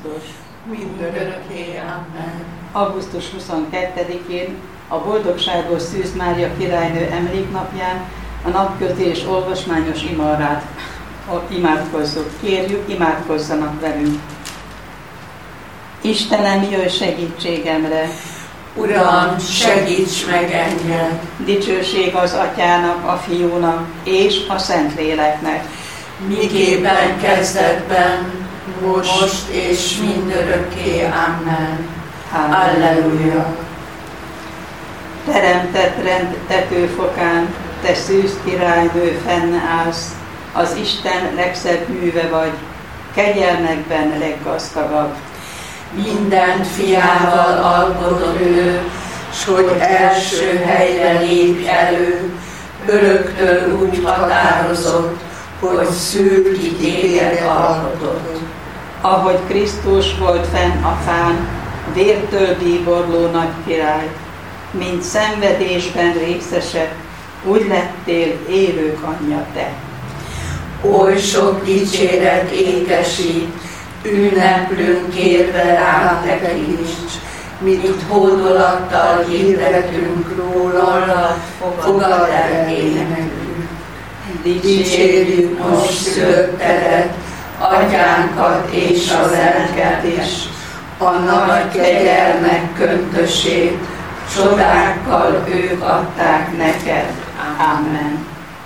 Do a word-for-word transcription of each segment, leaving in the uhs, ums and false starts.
Krisztus. Mindörökké. Amen. augusztus huszonkettedikén a Boldogságos Szűz Mária királynő emléknapján a napközés olvasmányos imarát imádkozzuk. Kérjük, imádkozzanak velünk. Istenem, jöjj segítségemre! Uram, segíts meg engem! Dicsőség az Atyának, a Fiúnak és a Szentléleknek. Miképpen kezdetben, most és mindörökké. Amen. Halleluja! Teremtett rend tetőfokán, te szűz királynő fennállsz, az Isten legszebb műve vagy, kegyelmekben leggazdagabb. Mindent fiával alkotott ő, s hogy első helyre lépj elő, öröktől úgy határozott, hogy szül ki téged alkotott. Ahogy Krisztus volt fenn a fán, vértől bíborló nagy király, mint szenvedésben részese, úgy lettél élők anyja te. Oly sok dicséret ékesít, ünneplünk kérve rám tekints, mint hódolattal hirdetünk róla, fogad el énekünk. Dicsérjük most szülöttedet, atyánkat és a lelket is, a nagy kegyelmek köntösét, csodákkal ők adták neked. Amen.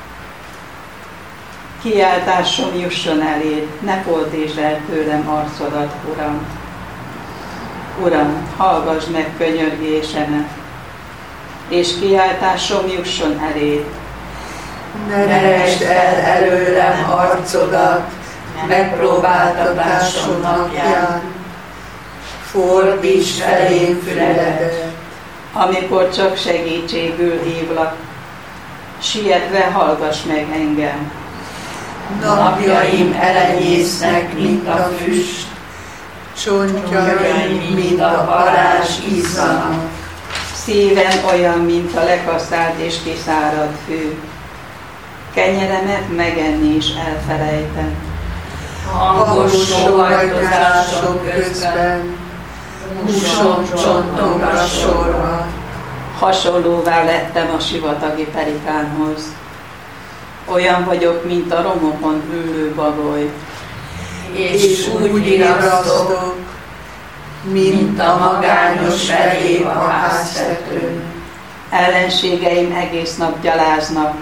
Kiáltásom jusson eléd, ne fordítsd el tőlem arcodat, Uram. Uram, hallgass meg könyörgésemet, és kiáltásom jusson eléd. Ne veresd el előlem arcodat, megpróbáltatásom napján, fordítsd felém füledet. Amikor csak segítségül hívlak, sietve hallgass meg engem. Napjaim elenyésznek, mint a füst, csontjaim, mint a parázs izzanak. Szívem olyan, mint a lekaszált és kiszáradt fű. Kenyeremet megenni is elfelejtem. Hangos sóhajtozások közben, húsom csontomra sorva. Hasonlóvá lettem a sivatagi pelikánhoz. Olyan vagyok, mint a romokon ülő bagoly. És úgy virasztok, mint a magányos felév a háztetőn. Ellenségeim egész nap gyaláznak.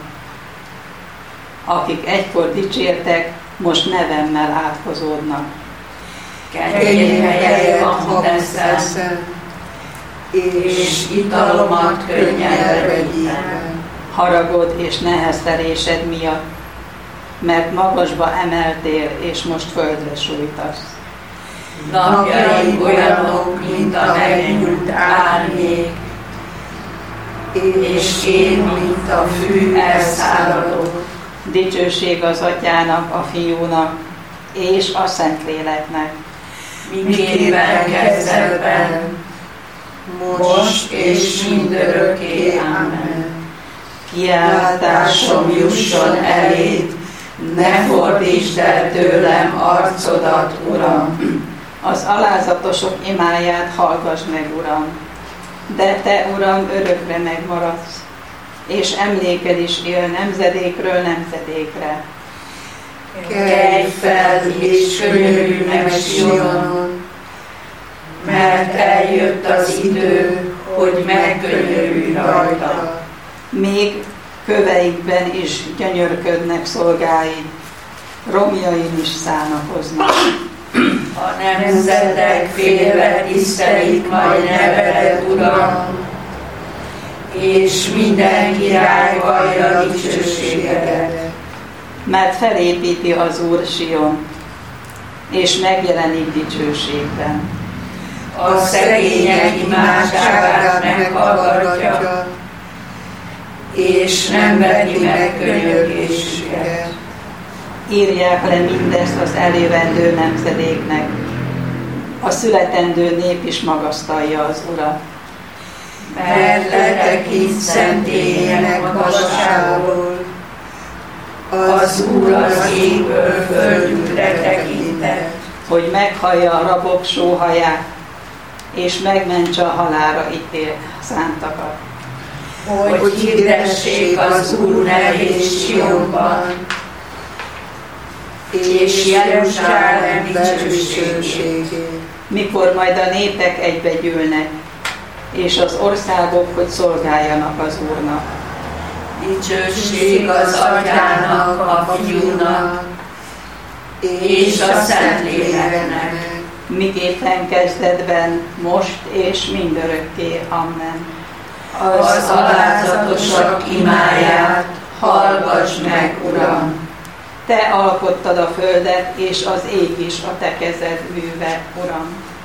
Akik egykor dicsértek, most nevemmel átkozódnak. Kenyérhelyen van teszem, és italomat könnyen vegyítem. Haragod és neheztelésed miatt, mert magasba emeltél, és most földre sújtasz. Napjaim olyanok, mint a megnyújt árnyék, és én, mint a fű elszáradok. Dicsőség az Atyának, a Fiúnak és a Szentléleknek. Miképpen kezdetben, most és mindörökké. Amen. Kiáltásom jusson eléd, ne fordítsd el tőlem arcodat, Uram. Az alázatosok imáját hallgass meg, Uram. De te, Uram, örökre megmaradsz, és emléked is él nemzedékről nemzedékre. Kelj fel, és könyörülj meg Sionon, mert eljött az idő, hogy megkönyörülj rajta. Még köveikben is gyönyörködnek szolgáid, romjain is szánakoznak. A nemzetek félve tisztelik majd nevedet, Uram, és minden király vallja dicsőségedet. Mert felépíti az Úr Sion, és megjelenik dicsőségben. A szegények imádságát meghallgatja, és nem veti meg könyörgésüket. Írják le mindezt az eljövendő nemzedéknek. A születendő nép is magasztalja az Urat. Mert letekint szentélyének magasságából, az Úr az égből földünkre tekintett. hogy meghallja a rabok sóhaját, és megmentse a halálra ítélt szántakat. Hogy hirdessék az Úr nevét Sionban, és Jeruzsálem dicsőségét. Mikor majd a népek egybegyűlnek, és az országok, hogy szolgáljanak az Úrnak. Dicsőség az Atyának, a Fiúnak, és a Szentléleknek. Miképpen kezdetben, most és mindörökké. Amen. Az alázatosak imáját hallgass meg, Uram! Te alkottad a földet, és az ég is a te kezed műve, Uram.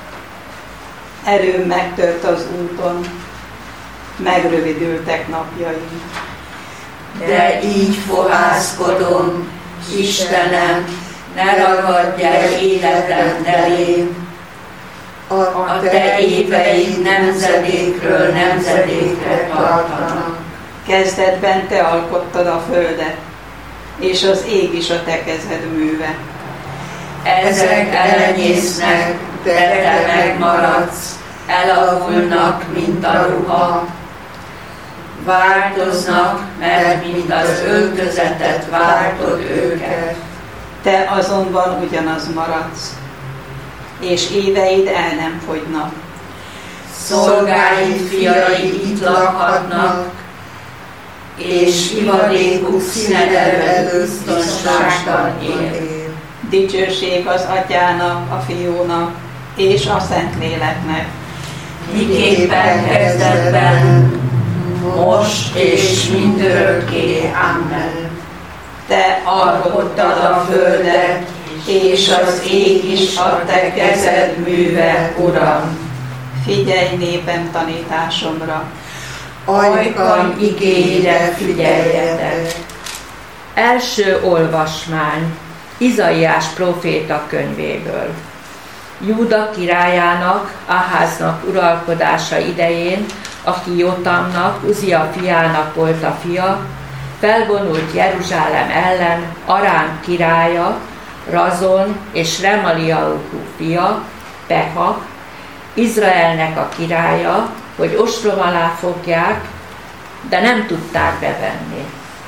Erőm megtört az úton, megrövidültek napjaim. De így fohászkodom, Istenem, ne ragadj el életem elém. A te éveid nemzedékről nemzedékre tartanak. Kezdetben te alkottad a földet, és az ég is a te kezed műve. Ezek elenyésznek, de te megmaradsz, elavulnak, mint a ruha. Változnak, mert mint az öltözetet váltod őket. Te azonban ugyanaz maradsz, és éveid el nem fogynak. Szolgáid fiai itt lakhatnak, és ivadékuk színed előtt biztonságban él. Dicsőség az Atyának, a Fiúnak és a Szentléleknek. Miképpen kezdetben, most és mindörökké. Amen. Te alkottad a földet, és az ég is a te kezed műve, Uram. Figyelj népem tanításomra, ajkam igényre figyeljetek. Első olvasmány Izaiás próféta könyvéből. Júda királyának, Aháznak uralkodása idején, aki Jotamnak, Uzia fiának volt a fia, felvonult Jeruzsálem ellen Arám királya, Razon és Remaliahu fia, Peha, Izraelnek a királya, hogy ostrom alá fogják, de nem tudták bevenni.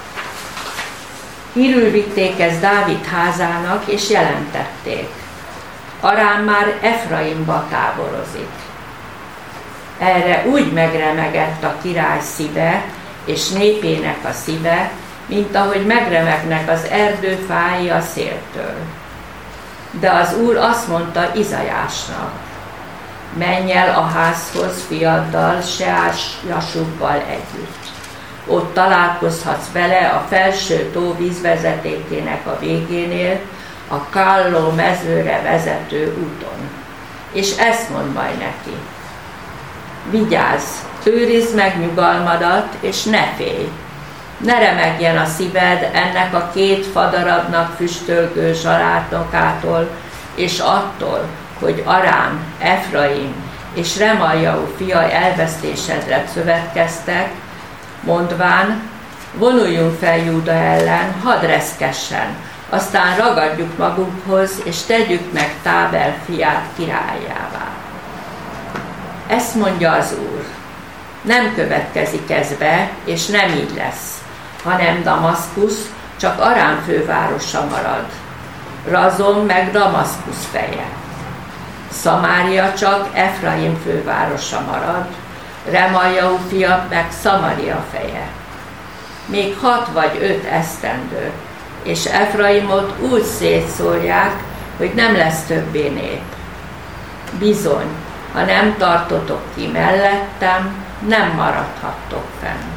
Hírül vitték ezt Dávid házának, és jelentették: Arám már Efraimba táborozik. Erre úgy megremegett a király szíve, és népének a szíve, mint ahogy megremegnek az erdő fái a széltől. De az Úr azt mondta Izaiásnak: menj el a házhoz fiaddal, Seás-Jasubbal együtt. Ott találkozhatsz vele a felső tó vízvezetékének a végénél, a Kálló mezőre vezető úton. És ezt mondd majd neki: vigyázz, őrizd meg nyugalmadat, és ne félj. Ne remegjen a szíved ennek a két fadarabnak füstölgő zsalátnokától, és attól, hogy Arám, Efraim és Remaliahu fia elvesztésedre szövetkeztek, mondván: vonuljunk fel Júda ellen, hadd reszkessen, aztán ragadjuk magunkhoz, és tegyük meg Tábel fiát királyává. Ezt mondja az Úr: nem következik ez be, és nem így lesz, hanem Damaszkusz csak Arám fővárosa marad, Razon meg Damaszkusz feje. Szamária csak Efraim fővárosa marad, Remaliahu fia meg Szamaria feje. Még hat vagy öt esztendő, és Efraimot úgy szétszórják, hogy nem lesz többé nép. Bizony, ha nem tartotok ki mellettem, nem maradhattok fenn.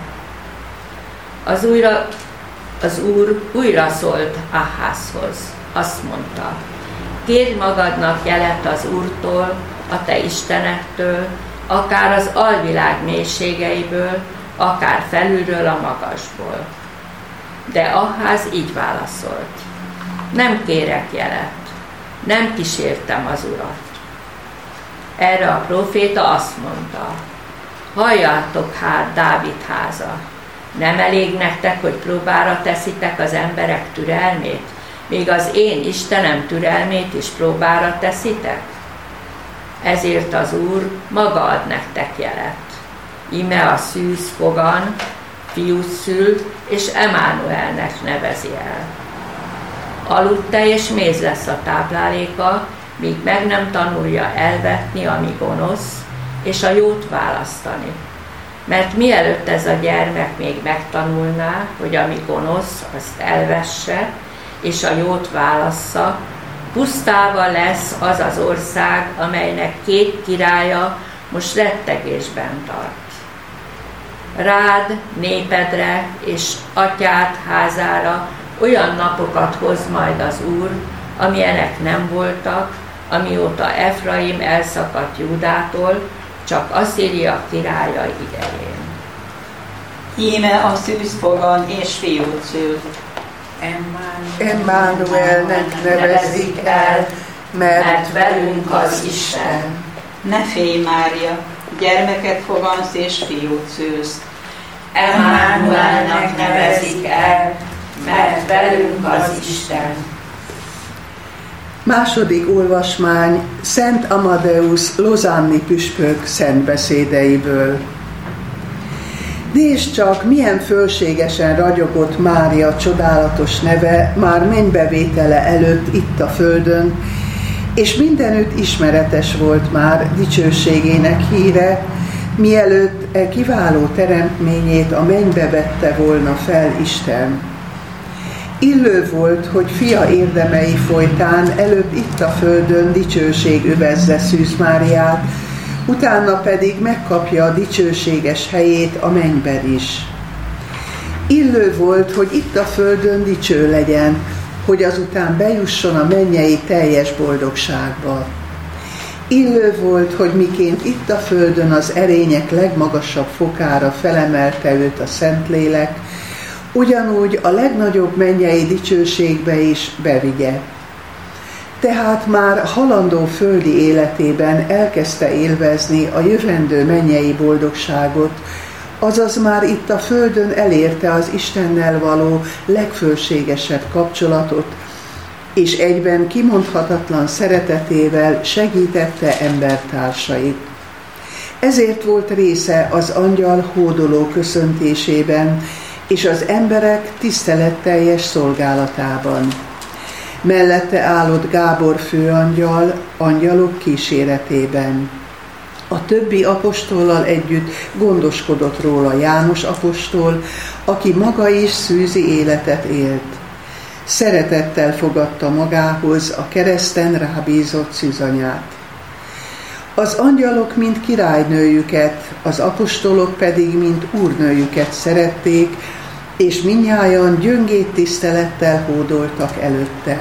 Az, újra, az Úr újra szólt Aházhoz, azt mondta: kérj magadnak jelet az Úrtól, a te istenettől, akár az alvilág mélységeiből, akár felülről a magasból. De Aház így válaszolt: nem kérek jelet, nem kísértem az Urat. Erre a próféta azt mondta: halljátok hát, Dávid háza, nem elég nektek, hogy próbára teszitek az emberek türelmét, míg az én Istenem türelmét is próbára teszitek? Ezért az Úr maga ad nektek jelet. Íme a szűz fogan, fiút szült, és Emánuelnek nevezi el. Aludte és méz lesz a tápláléka, míg meg nem tanulja elvetni, ami gonosz, és a jót választani. Mert mielőtt ez a gyermek még megtanulná, hogy ami gonosz, azt elvesse, és a jót válassza, pusztálva lesz az az ország, amelynek két királya most rettegésben tart. Rád, népedre és atyád házára olyan napokat hoz majd az Úr, amilyenek nem voltak, amióta Efraim elszakadt Júdától, csak Asszíria királya idején. Íme a szűz fogan és fiút szült. Emmanuelnek nevezik el, mert velünk az Isten. Ne félj, Mária, gyermeket fogansz és fiút szülsz. Emmanuelnek nevezik el, mert velünk az Isten. Második olvasmány Szent Amadeus lozánni püspök szentbeszédeiből. Nézd csak, milyen fölségesen ragyogott Mária csodálatos neve már mennybevétele előtt itt a földön, és mindenütt ismeretes volt már dicsőségének híre, mielőtt e kiváló teremtményét a mennybe vette volna fel Isten. Illő volt, hogy fia érdemei folytán előbb itt a földön dicsőség övezze Szűz Máriát, utána pedig megkapja a dicsőséges helyét a mennyben is. Illő volt, hogy itt a földön dicső legyen, hogy azután bejusson a mennyei teljes boldogságba. Illő volt, hogy miként itt a földön az erények legmagasabb fokára felemelte őt a Szentlélek, ugyanúgy a legnagyobb mennyei dicsőségbe is bevigye. Tehát már halandó földi életében elkezdte élvezni a jövendő mennyei boldogságot, azaz már itt a földön elérte az Istennel való legfölségesebb kapcsolatot, és egyben kimondhatatlan szeretetével segítette embertársait. Ezért volt része az angyal hódoló köszöntésében, és az emberek tiszteletteljes szolgálatában. Mellette állott Gábor főangyal, angyalok kíséretében. A többi apostollal együtt gondoskodott róla János apostol, aki maga is szűzi életet élt. Szeretettel fogadta magához a kereszten rábízott szűzanyát. Az angyalok mind királynőjüket, az apostolok pedig mind úrnőjüket szerették, és mindnyájan gyöngét tisztelettel hódoltak előtte.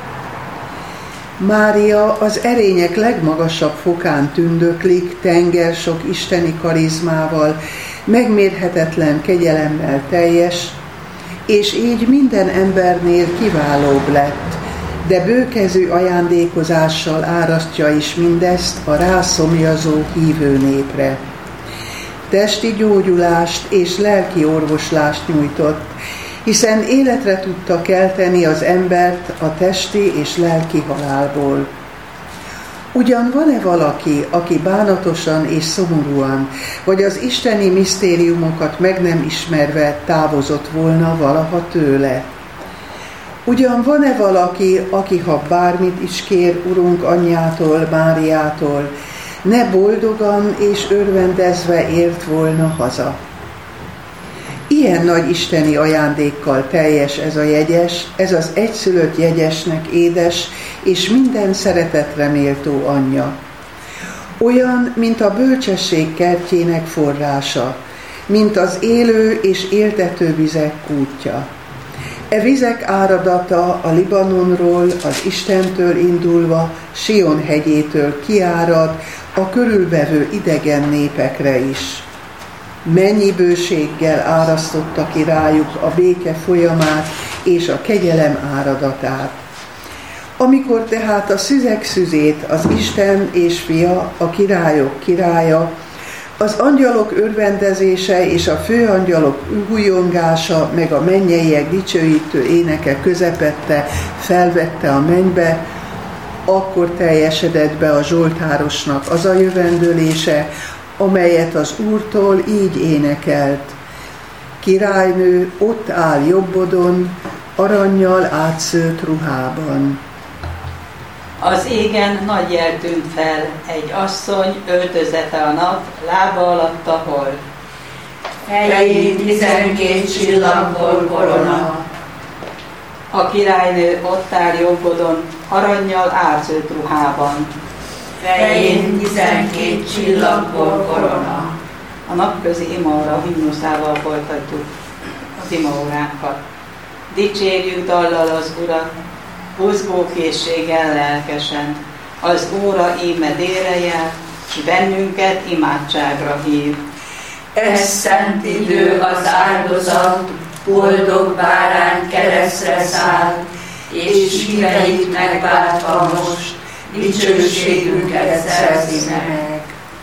Mária az erények legmagasabb fokán tündöklik, tenger sok isteni karizmával, megmérhetetlen kegyelemmel teljes, és így minden embernél kiválóbb lett, de bőkezű ajándékozással árasztja is mindezt a rászomjazó hívő népre. Testi gyógyulást és lelki orvoslást nyújtott, hiszen életre tudta kelteni az embert a testi és lelki halálból. Ugyan van-e valaki, aki bánatosan és szomorúan, vagy az isteni misztériumokat meg nem ismerve távozott volna valaha tőle? Ugyan van-e valaki, aki ha bármit is kér Urunk anyjától, Máriától, ne boldogan és örvendezve ért volna haza? Ilyen nagy isteni ajándékkal teljes ez a jegyes, ez az egyszülött jegyesnek édes és minden szeretetre méltó anyja. Olyan, mint a bölcsesség kertjének forrása, mint az élő és éltető vizek kútja. E vizek áradata a Libanonról, az Istentől indulva, Sion hegyétől kiárad a körülvevő idegen népekre is. Mennyi bőséggel árasztotta ki rájuk a béke folyamát és a kegyelem áradatát. Amikor tehát a szüzek szüzét az Isten és Fia, a királyok királya, Az angyalok örvendezése és a főangyalok hújongása, meg a mennyeiek dicsőítő éneke közepette felvette a mennybe, akkor teljesedett be a zsoltárosnak az a jövendőlése, amelyet az Úrtól így énekelt. Királynő ott áll jobbodon, arannyal átszőtt ruhában. Az égen nagy jel tűnt fel, egy asszony öltözete a nap, lába alatt a hold. Fején tizenkét csillagból korona. A királynő ott áll jobbodon, arannyal átszőtt ruhában. Fején tizenkét csillagból korona. A napközi imaóra himnuszával folytatjuk az imaóránkat. Dicsérjük dallal az Urat, buzgókészséggel lelkesen. Az óra íme délre jár, s bennünket imádságra hív. Ez szent idő az áldozat, boldog bárány keresztre száll, és híveit megváltva most, dicsőségünket szerzi meg.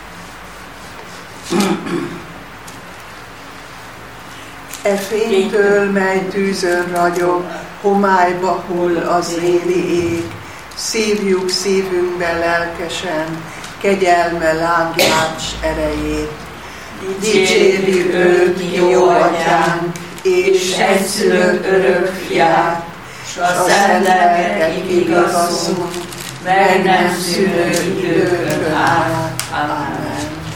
E fénytől, mely tűzön ragyog, homályba hull az éli ég, szívjuk szívünkbe lelkesen, kegyelme lánglács erejét. Dicsérjük őt, jó atyánk, és egyszülött örök fiát, s a szent lelket igazunk, meg nem szűnő időkön át. Amen.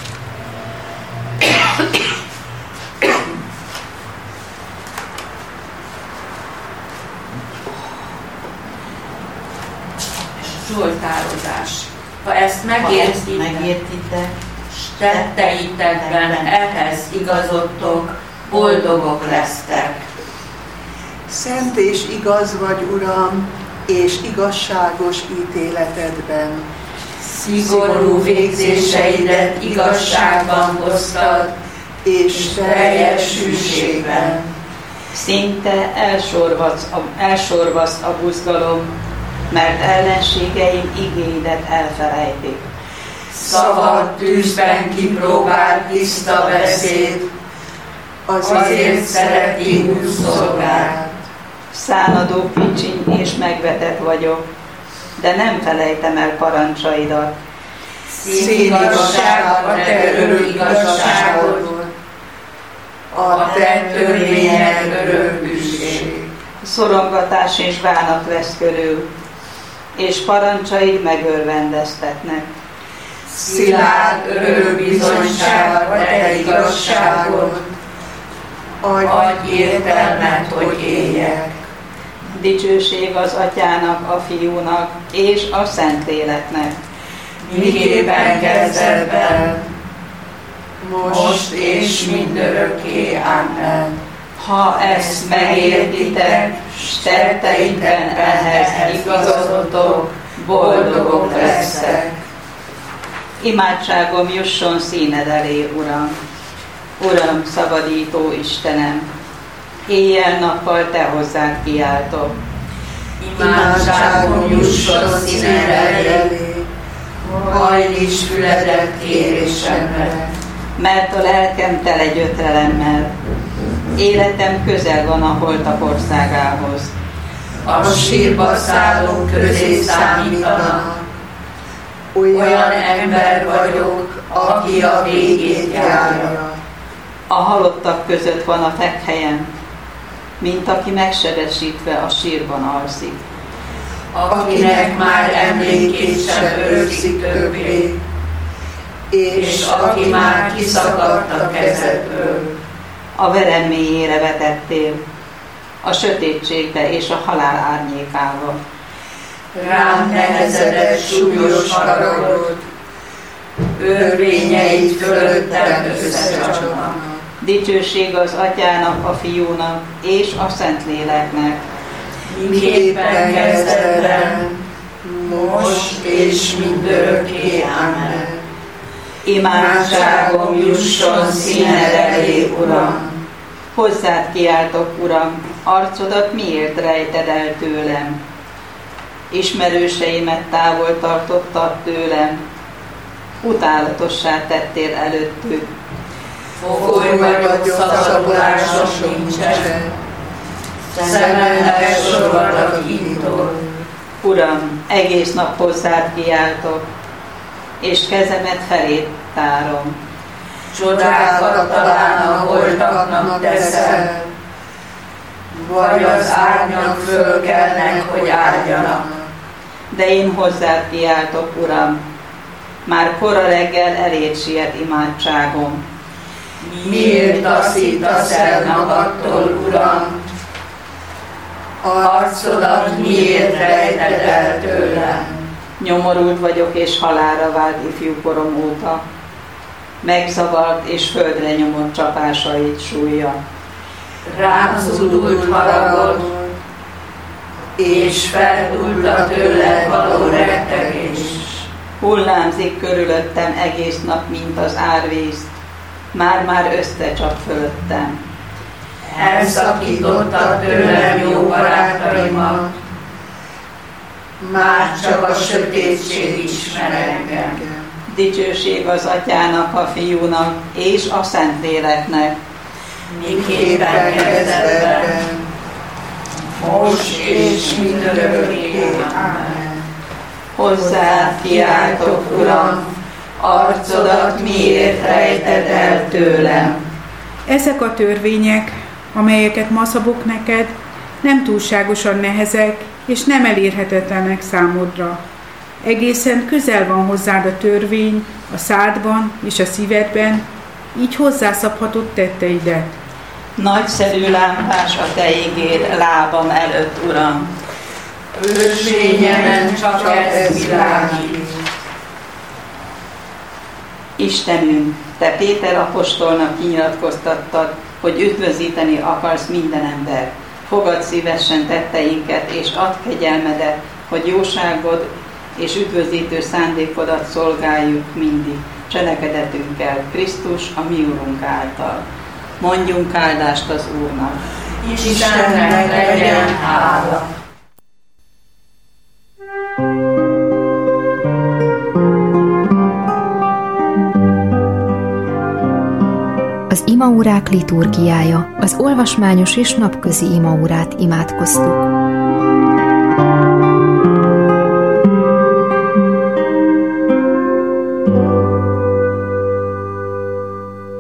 Zsoltározás. Ha ezt megértitek, megértitek, s tetteitekben ehhez igazodtok, boldogok lesztek. Szent és igaz vagy, Uram, és igazságos ítéletedben. Szigorú végzéseidet igazságban hoztad, és teljes hűségben. szinte elsorvaszt a, elsorvaszt a buzgalom, mert ellenségeim igéidet elfelejtik. Szabad tűzben kipróbált tiszta beszéd, azért szereti úgy szolgált. Szánadó kicsiny és megvetett vagyok, de nem felejtem el parancsaidat. Színigazság a te örök igazságod, a te törvényed örök büszkéség. Szorongatás és bánat vesz körül, és parancsai megörvendeztetnek. Szilárd örök bizonyság a te igazságod, adj értelmet, hogy éljek. Dicsőség az Atyának, a Fiúnak és a Szentléleknek. Miképpen kezdetben, most és mindörökké. Amen. Ha ezt megértitek, s tetteitben ehhez igazodtok, boldogok lesztek. Imádságom jusson színed elé, Uram. Uram, szabadító Istenem, éjjel-nappal te hozzád kiáltok. Imádságom jusson színed elé, hajld is füledet kérésemre. Mert a lelkem tele gyötrelemmel, életem közel van a holtak országához. A sírba szállók közé számítanak, olyan ember vagyok, aki a végét járja. A halottak között van a fekhelyem, mint aki megsebesítve a sírban alszik. Akinek már emlékét sem őrzik többé, és aki már kiszakadt a kezedből. A verem mélyére vetettél, a sötétségbe és a halál árnyékába. Rám nehezedett súlyos haragod, örvényeit fölöttem összecsapnak. Dicsőség az Atyának, a Fiúnak és a Szentléleknek. Miképpen kezdetben, most és mindörökké. Amen. Imádságom jusson színed elé, Uram. Hozzád kiáltok, Uram, arcodat miért rejted el tőlem? Ismerőseimet távol tartottad tőlem. utálatossá tettél előttük. Fogoly vagyok, szabadulásom nincsen, szememnek sorvad a kintól. Uram, egész nap hozzád kiáltok, és kezemet felét tárom. Csodákat talán a holtaknak teszel, vagy az árnyak fölkelnek, hogy áldjanak. De én hozzád kiáltok, Uram, már kora reggel eléd siet imádságom. Miért taszítasz el magadtól, Uram? Arcodat miért rejted el tőlem? Nyomorult vagyok és halálra vált ifjúkorom óta. Megzavart és földre nyomott csapásait súlya. Rám zúdult haragod, és feldúlt a tőled való rettegés. Hullámzik körülöttem egész nap, mint az árvíz. Már-már összecsap fölöttem. Elszakítottad tőlem jó barátaimat, már csak a sötétség ismer engem. Dicsőség az Atyának, a Fiúnak és a Szentléleknek. Miképpen kezdetben, most és mindörökké. Amen. Hozzád kiáltok, Uram, arcodat miért rejted el tőlem? Ezek a törvények, amelyeket ma szabok neked, nem túlságosan nehezek és nem elérhetetlenek számodra. Egészen közel van hozzád a törvény, a szádban és a szívedben, így hozzászabhatod tetteidet. Nagyszerű lámpás a te ígéd lábam előtt, Uram. Ösvényemen csak ez világít. Istenünk, te Péter apostolnak kinyilatkoztattad, hogy üdvözíteni akarsz minden embert. Fogad szívesen tetteinket, és add kegyelmedet, hogy jóságod és üdvözítő szándékodat szolgáljuk mindig, cselekedetünkkel, Krisztus, a mi Urunk által. Mondjunk áldást az Úrnak. Istennek legyen hála. Az imaórák liturgiája, az olvasmányos és napközi imaórát imádkoztuk.